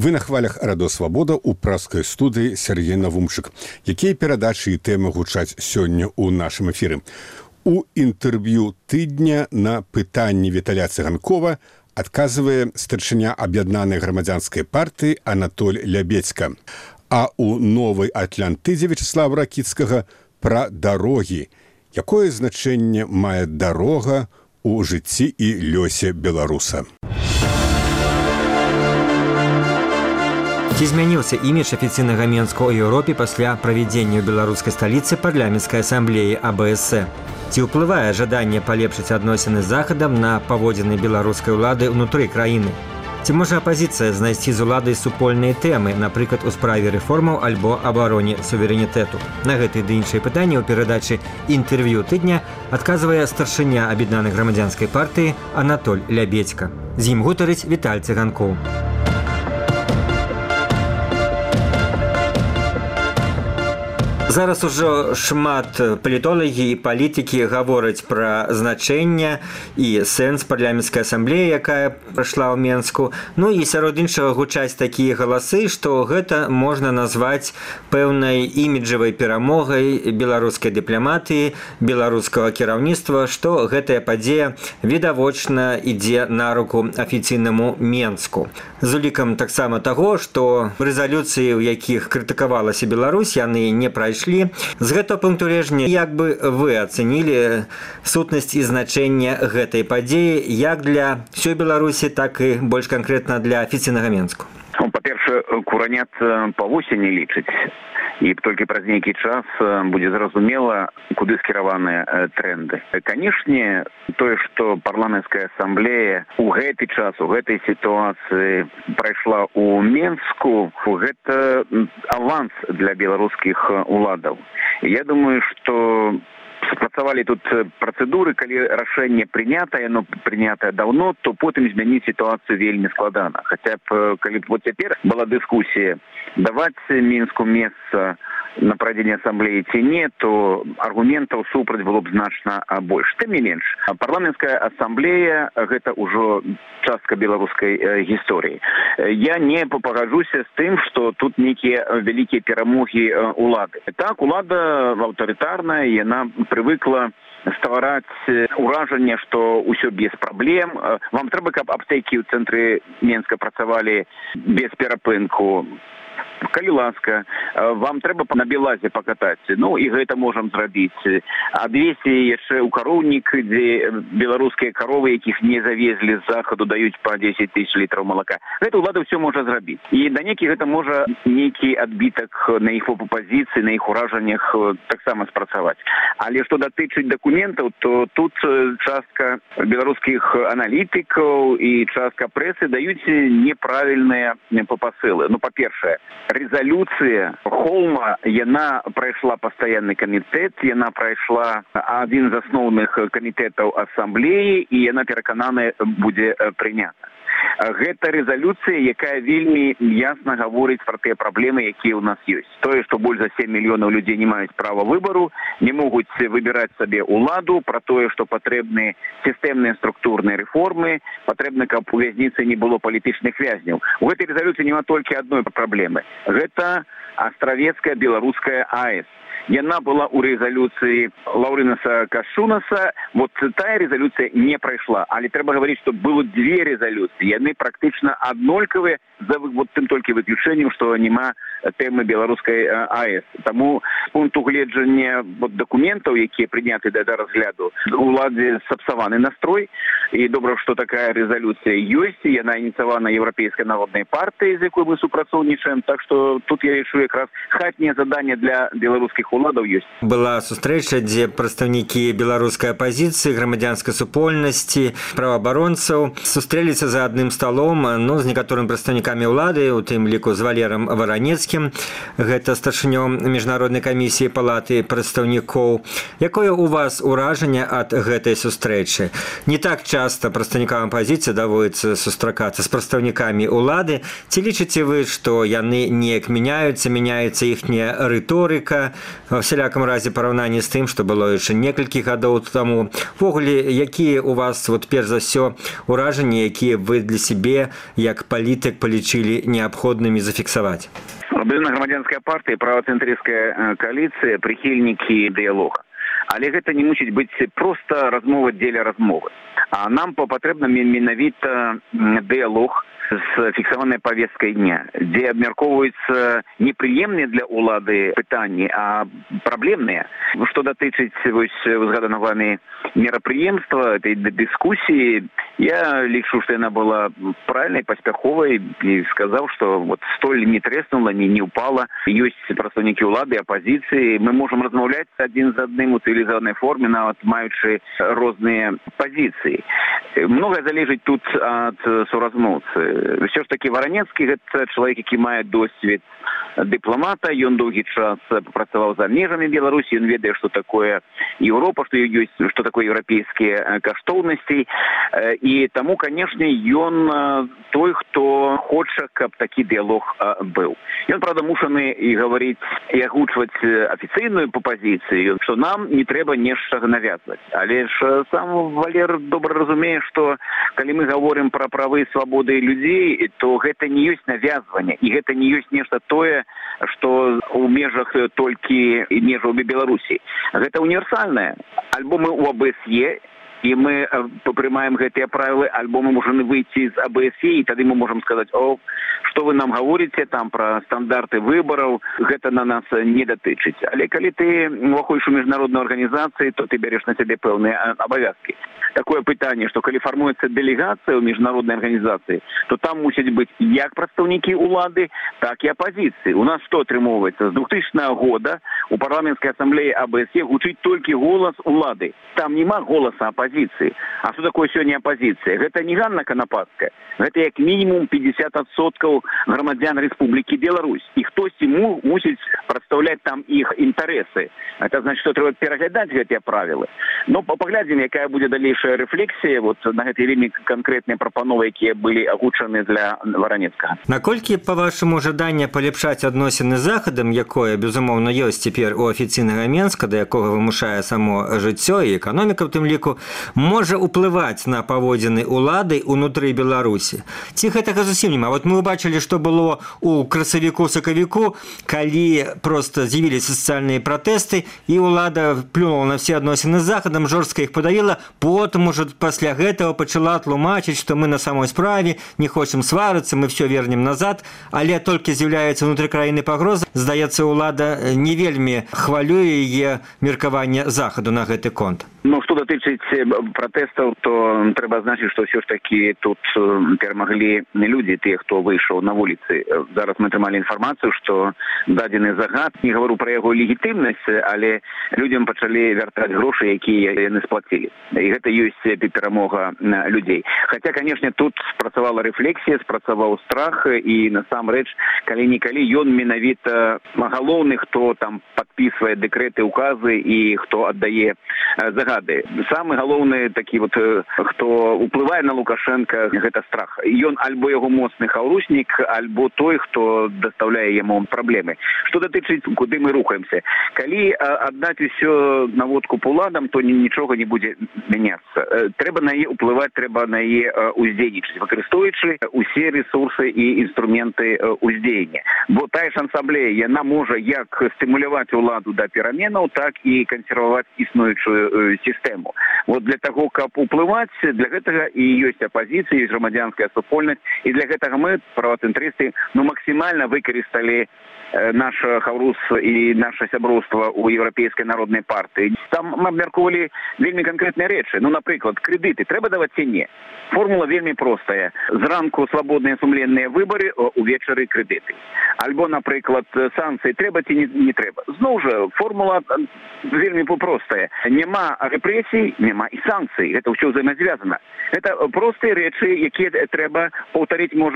Вы на хвалях Радо Свабода ў праскай студыі Сергей Навумчык. Якія перадачы і тэмы гучаць сёння ў нашым эфіры? У інтэрв'ю тыдня на пытанні Віталя Цыганкова адказвае старшыня аб'яднанай грамадзянскай партыі Анатоль Лябедзька. А ў новай Атлантыдзе Вячеслава Ракіцкага пра дарогі. Якое значэнне мае дарога ў жыцці і лёсе беларуса? Ці змяніўся імідж афіцыйнага Менску ў Еўропе пасля правядзення ў беларускай сталіцы парламенцкай асамблеі АБС? Ці ўплывае жаданне палепшыць адносіны з Захадам на паводзіны беларускай улады ўнутры краіны? Ці можа апазіцыя знайсці з уладай супольныя тэмы, напрыклад, у справе рэформаў альбо абароне суверэнітэту? На гэтыя ды іншыя пытанні ў перадачы «Інтэрв'ю тыдня» адказвае старшыня аб'яднанай грамадзянскай партыі Анатоль Лябедзька. З ім гутарыць Віталь Цыганкоў. Зараз ужо шмат палітолагі і палітыкі гавораць пра значэнне і сэнс парламенцкай асамблеі, якая прайшла ў Менску. Ну і сярод іншага гучаць такія галасы, што гэта можна назваць пэўнай іміджавай перамогай беларускай дыпламатыі, беларускага кіраўніцтва, што гэтая падзея відавочна ідзе на руку афіцыйнаму Менску. З улікам таксама таго, што рэзалюцыі, у якіх крытыкавалася Беларусь, яны не прайшлі. З гэтага пункту гледжання, як бы вы ацэнілі сутнасць і значэнне гэтай падзеі як для ўсёй Беларусі, так і больш канкрэтна для афіцыйнага Менску? Па-першае, куранят па восені лічыць. І толькі праз нейкі час будзе зразумела, куды скіраваныя тренды. Канешне, тое, што парламенцкая асамблея ў гэты час, у гэтай сітуацыі прайшла ў Менску, гэта аванс для беларускіх уладаў. Я думаю, што спрацавалі тут працэдуры, калі рашэнне прынятае, но прынятае даўно, то потым змяніць сітуацыю вельмі складана. Хаця б, калі б вот цяпер была дыскусія, даваць Мінску месца на правядзенне асамблеі ці не, то аргументаў супраць было б значна больш. Тым не менш, парламенцкая асамблея – гэта ўжо частка беларускай гісторыі. Я не пагаджуся з тым, што тут нейкія вялікія перамогі улады. Так, улада аўтарытарная, яна прывыкла ствараць уражанне, што ўсё без праблем. Вам трэба, каб аптэкі ў цэнтры Менска працавалі без перапынку. Калі ласка, вам трэба на Белазе пакатаць, ну і гэта можам зрабіць. Адвезці яшчэ ў кароўнік, дзе беларускія каровы, якіх не завезлі з захаду, даюць па 10 000 літраў малака. Гэта ўлада ўсё можа зрабіць. І да нейкі гэта можа нейкі адбітак на іх пазіцыі, на іх уражаннях таксама спрацаваць. Але што датычыць дакументаў, то тут частка беларускіх аналітыкаў і частка прэсы даюць неправільныя пасылы. Ну, па-першае, резолюция Холма, яна прайшла пастаянны камітэт, яна прайшла адзін з асноўных камітэтаў асамблеі, і яна перакананая будзе прынята. Гэта резолюцыя, якая вельмі ясна гаворыць пра тыя праблемы, якія ў нас ёсць. Тое, што больш за 7 мільёнаў людзей не маюць права выбару, не могуць выбіраць сабе ўладу, пра тое, што патрэбны сістэмныя структурныя рэформы, патрэбна, каб у вязніцы не было палітычных вязняў. У гэтай резолюцыі няма толькі адной праблемы. Гэта астравецкая беларуская АЭС. Яна была ў рэзалюцыі Лаўрынаса Кашунаса, вот тая рэзалюцыя не прайшла. Але трэба гаварыць, што было дзве рэзалюцыі. Яны практычна аднолькавыя, за вот тым толькі выключэннем, што няма тэмы беларускай АЭС. Таму з пункту гледжання дакументаў, якія прыняты да разгляду, уладзе сапсаваны настрой. І добра, што такая рэзалюцыя ёсць. Яна ініцыявана Еўрапейскай народнай партыяй, з якой мы супрацоўнічаем. Так што тут я лічу якраз хатняе заданне для беларускіх уладаў ёсць. Была сустрэча, дзе прадстаўнікі беларускай апазіцыі, грамадзянскай супольнасці, праваабаронцаў сустрэліся за адным сталом, ну, з некаторымі прадстаўнікамі ўлады, у тым ліку з Валерам Варанецкім, гэта старшынём міжнароднай камісіі палаты прадстаўнікоў. Якое у вас уражанне ад гэтай сустрэчы? Не так часта прадстаўнікам апазіцыі даводіцца сустракацца з прадстаўнікамі ўлады. Ці лічыце вы, што яны неяк мяняецца іхняя рыторыка, ва всялякам разе параўнанні з тым, што было яшчэ некалькі гадоў таму? Увогуле, якія у вас, перш за ўсё, уражанні, якія вы для сябе, як палітык, палічылі неабходнымі зафіксаваць? Грамадзянская партыя, правацэнтрысцкая коаліцыя, прыхільнікі дыялога. Але гэта не мусіць быць проста размова дзеля размовы. А нам патрэбна менавіта дыялог з фіксаванай павесткай дня, дзе абмяркоўваюцца непрыемныя для ўлады пытанні, а праблемныя. Што датычыць узгадана вамі мерапрыемства этой дыскусіі, я лічу, што яна была правільнай, паспяховай, і сказаў, што столь не трэснула, не упала. Ёсць прадстаўнікі ўлады, апазіцыі. Мы можам размаўляць адзін з адным у цывілізаванай форме, нават маючы розныя пазіцыі. Многае залежыць тут ад суразмоўцы. Все ж таки Варанецкі – гэта чалавек, які мае досвед дыпламата, ён доўгі час працаваў за межамі Беларусі, ён ведае, што такое Еўропа, што такое еўрапейскія каштоўнасці, і таму, канешне, ён той, хто хоча, каб такі дыялог быў. Ён, правда, мушаны і гаварыць, і агучваць афіцыйную пазіцыю, што нам не трэба нешта навязваць. Але ж сам Валер добра разумее, што калі мы гаворым пра правы, свабоды людзей, то гэта не ёсць навязванне, і гэта не ёсць нешта тое, што ў межах толькі межаў Беларусі. Гэта універсальнае. Альбо мы ў АБСЕ, і мы прымаем гэтыя правілы, альбо мы можем выйти з АБСЕ, і тады мы можем сказаць: о, што вы нам гаворыце там пра стандарты выбараў, гэта на нас не датычыць. Але калі ты ўваходзіш у міжнародную арганізацыю, то ты бярэш на сябе пэўныя абавязкі. Такое пытанне, што калі фармуецца дэлегацыя ў міжнароднай арганізацыі, то там мусяць быць як прадстаўнікі ўлады, так і апазіцыі. У нас што атрымоўваецца? З 2000 года у парламенцкай асамблеі АБСЕ гучыць толькі голас улады. Там няма голаса апазіцыі. А што такое сёння апазіцыя? Гэта не Ганна Канападская. Гэта як мінімум 50% грамадзян Рэспублікі Беларусь. І хтосьці мусіць прадстаўляць там іх інтарэсы. Это значит, што трэба пераглядаць гэтыя правілы. Но паглядзім, якая будзе далейшая рэфлексія на гэтыя вельмі канкрэтныя прапановы, якія былі агучаны для Варанецкага. Наколькі, па-вашаму, жаданне палепшаць адносіны з Захадам, якое, безумоўна, ёсць цяпер у афіцыйнага Менска, да якога вымушае само жыццё і эканоміка ў тым ліку, можа ўплываць на паводзіны ўлады ўнутры Беларусі? Ці гэтага зусім няма? Мы убачылі, што было у красавіку-сакавіку, калі проста з'явіліся сацыяльныя пратэсты, і ўлада плюнула на все адносіны з Захадам, жорстка іх падавіла, потым ужо пасля гэтага пачала тлумачыць, што мы на самой справе не хочам сварыцца, мы все вернем назад, але толькі з'яўляецца ўнутры краіны пагроза. Здаецца, ўлада не вельмі хвалюе яе меркаванне Захаду на гэты конт. Што датычыць пратэстаў, то трэба азначыць, што ўсё ж такі тут перамаглі людзі, тыя, хто выйшаў на вуліцы. Зараз мы атрымалі інфармацыю, што дадзены загад, не гавару пра яго легітымнасць, але людзям пачалі вяртаць грошы, якія яны сплацілі. І гэта ёсць перамога людзей. Хаця, канешне, тут спрацавала рэфлексія, спрацаваў страх, і насамрэч, калі-нікалі ён менавіта галоўны, хто там падпісвае дэкрэты, указы і хто аддае загады. Самы галоўны такі хто ўплывае на Лукашенка, гэта страх. Ён альбо яго моцны хаўруснік, альбо той, хто дастаўляе яму праблемы. Што датычыць, куды мы рухаемся? Калі аддаць усё наводку уладам, то нічога не будзе мяняцца. Трэба на яе ўплываць, трэба на яе ўздзейнічаць, выкарыстоўваючы усе рэсурсы і інструменты ўздзеяння. Бо тая ж асамблея, яна можа як стымуляваць уладу да пераменаў, так і кансерваваць існуючую сістэму. Для таго, каб уплываць, для гэтага і ёсць апазіцыя, ёсць грамадзянская супольнасць, і для гэтага мы, правацэнтрысты, максімальна выкарысталі наш хаўрус і наша сяброўства ў Еўрапейскай народнай партыі. Там мы абмяркоўвалі вельмі канкрэтныя рэчы. Напрыклад, крэдыты трэба даваць ці не? Формула вельмі простая. Зранку свабодныя сумленныя выбары, увечары крэдыты. Альбо, напрыклад, санкцыі трэба ці не трэба. Зноў жа, формула вельмі простая. Няма рэпрэсій, няма і санкцый. Гэта ўсё ўзаемазвязана. Гэта простыя рэчы, якія трэба паўтарыць, можа,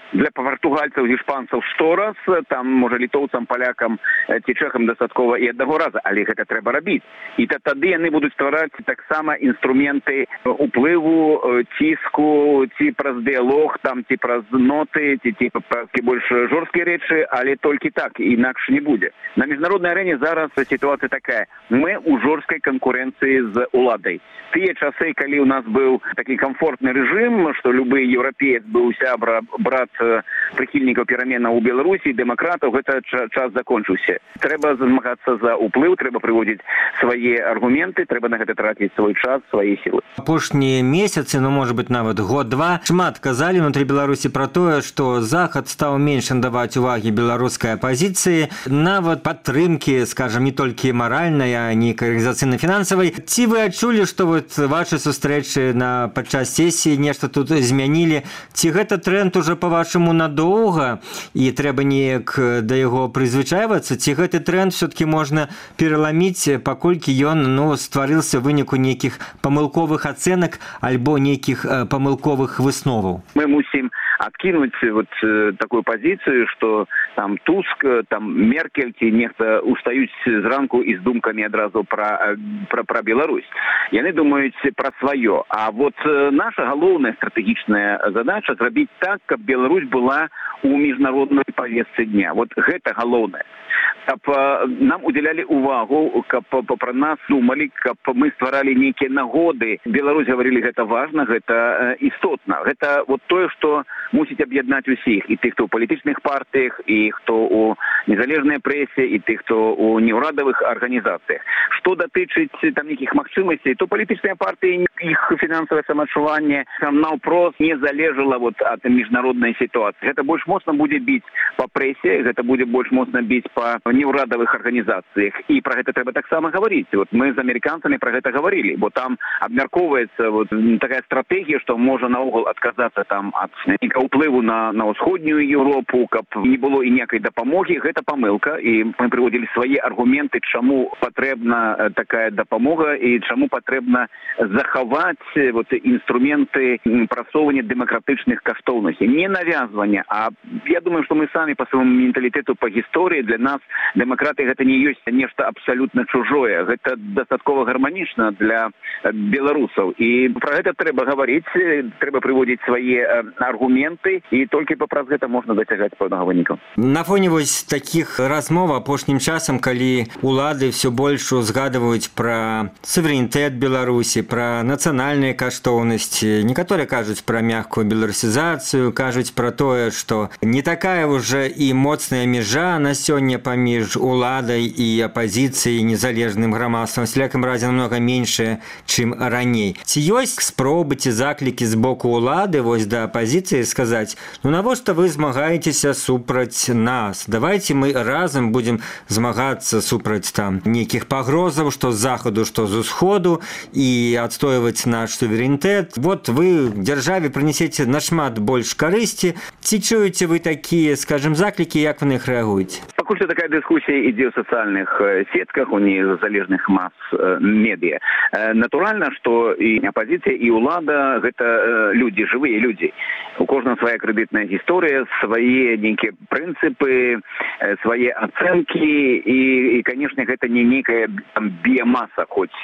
Для португальцаў, іспанцаў 100 раз, там, можа, літоўцам, палякам ці чэхам дастаткова і аднаго раза, але гэта трэба рабіць. І тады яны будуць ствараць таксама інструменты уплыву, ціску, ці праз дыялог, там, ці праз ноты, ці праз больш жорсткія рэчы, але толькі так, інакш не будзе. На міжнароднай арэне зараз сітуацыя такая. Мы ў жорсткай канкурэнцыі з уладай. Тыя часы, калі у нас быў такі комфортны рэжым, што любы еўрапеец быў сябра, брат прыхільнікаў пераменаў у Беларусі, дэмакратаў, гэта час закончыўся. Трэба змагацца за ўплыў, трэба прыводзіць свае аргументы, трэба на гэта траціць свой час, свае сілы. Апошнія месяцы, можа быць, нават год-два, шмат казалі ўнутры Беларусі пра тое, што Захад стаў менш даваць увагі беларускай апазіцыі, нават падтрымкі, скажам, не толькі маральнай, а нейкай арганізацыйна-фінансавай. Ці вы адчулі, што вашы сустрэчы падчас сесіі нешта тут змянілі? Ці гэта тренд уже по-вашаму надоўга і трэба неяк да яго прызвычайвацца? Ці гэты тренд все-таки можна пераламіць, паколькі ён стварыўся ў выніку нейкіх памылковых ацэнак альбо нейкіх памылковых высноваў? Мы мусім адкінуць такую пазіцыю, што там Туск, там Меркель ці нехта устаюць зранку і з думкамі адразу пра Беларусь. Яны думаюць пра сваё. А наша галоўная стратэгічная задача зрабіць так, каб Беларусь была у міжнароднай павестцы дня. Гэта галоўнае. Каб нам удзялялі увагу, каб пра нас думалі, каб мы стваралі нейкія нагоды. Беларусь гаварылі, гэта важна, гэта істотна. Гэта тое, што мусіць аб'яднаць усіх. І тых, хто ў палітычных партыях, і хто ў незалежнай прэсе, і тых, хто ў неўрадавых арганізацыях. Што датычыць там нейкіх магчымасцей, то палітычныя партыі, іх фінансавае самаадчуванне наўпрост не залежала ад міжнароднай сітуацыі. Гэта больш моцна будзе біць па прэсе, гэта будзе больш моцна біць па неўрадавых арганізацыях. І пра гэта трэба таксама гаварыць. Мы з амерыканцамі пра гэта гаварылі, бо там абмяркоўваецца такая стратэгія, што можа наогул адказацца там ад ўплыву на ўсходнюю Еўропу, каб не было і ніякай дапамогі. Гэта памылка, і мы прыводзілі свае аргументы, чаму патрэбна такая дапамога і чаму патрэбна захаваць інструменты прасоўвання дэмакратычных каштоўнасцей. Не навязвання, а я думаю, што мы самі па свайму менталітэту, па гісторыі, для нас дэмакратыя гэта не ёсць нешта абсалютна чужое. Гэта дастаткова гарманічна для беларусаў. І пра гэта трэба гаварыць, трэба прыводзіць свае аргументы, і толькі праз гэта можна дацягаць пэўнага выніку. На фоне такіх размоў апошнім часам, калі улады ўсё больш узгадваюць пра суверэнітэт Беларусі, пра нацыянальныя каштоўнасці, некаторыя кажуць пра мяккую беларусізацыю, кажуць пра тое, што не такая ўжо і моцная мяжа на сёння паміж уладай і апазіцыяй, незалежным грамадствам, всялякім разе намнога меншая, чым раней. Ці ёсць спробы ці заклікі з боку улады да апазіцыі сказаць: навошта вы змагаецеся супраць нас? Давайте мы разам будзем змагацца супраць там нейкіх пагрозаў, што з захаду, што з усходу, і адстойваць наш суверэнітэт. Вы дзяржаве прынесеце нашмат больш карысці. Ці чуеце вы такія, скажем, заклікі, як вы на іх рэагуеце? Пакуль што такая дыскусія ідзе ў сацыяльных сетках, у незалежных мас-медыя. Натуральна, што і апазіцыя, і ўлада – гэта людзі, жывыя людзі. У кожнага свая крэдытная гісторыя, свае нейкія прынцыпы, свае ацэнкі, і, канешне, гэта не нейкая біямаса, хоць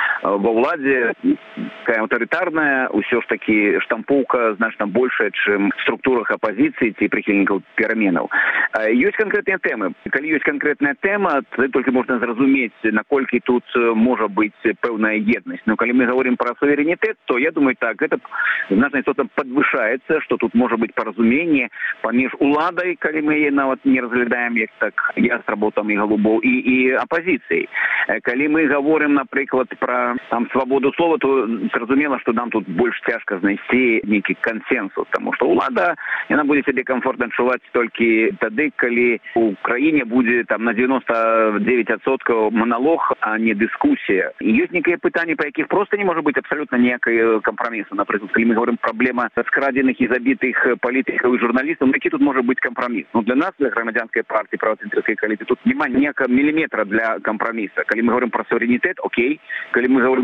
ва ўладзе такая аўтарытарная, ўсё ж такі штампоўка значна большая, чым в структурах апазіцыі ці прыхільнікаў пераменаў. Ёсць канкрэтныя тэмы. Калі ёсць канкрэтная тэма, то толькі можна зразумець, наколькі тут можа быць пэўная еднасць. Но калі мы говорим пра суверэнітэт, то я думаю, так, гэта значна істотна падвышаецца, што тут можа быць паразуменне паміж уладай, калі мы яе нават не разглядаем як так ястрабаў там і галубоў, і апазіцыяй. Калі мы говорим, напрыклад, пра там свабоду слова, то зразумела, што нам тут больш цяжка знайсці нейкі кансенсус, таму што ўлада, яна будзе сябе камфортна адчуваць толькі тады, калі у краіне будзе там на 99% маналог, а не дыскусія. І ёсць некія пытанні, па якіх проста не можа быць абсалютна ніякай кампрамісу. Напрыклад, калі мы говорим праблема скрадзеных і забітых палітыкаў і журналістаў, які тут можа быць кампраміс? Для нас, для грамадзянскай партыі, правацэнтрыцкай коаліцыі, тут няма ніякага міліметра для кампраміса. Калі мы говорим пра суверэнітэт, окей. Калі мы говорим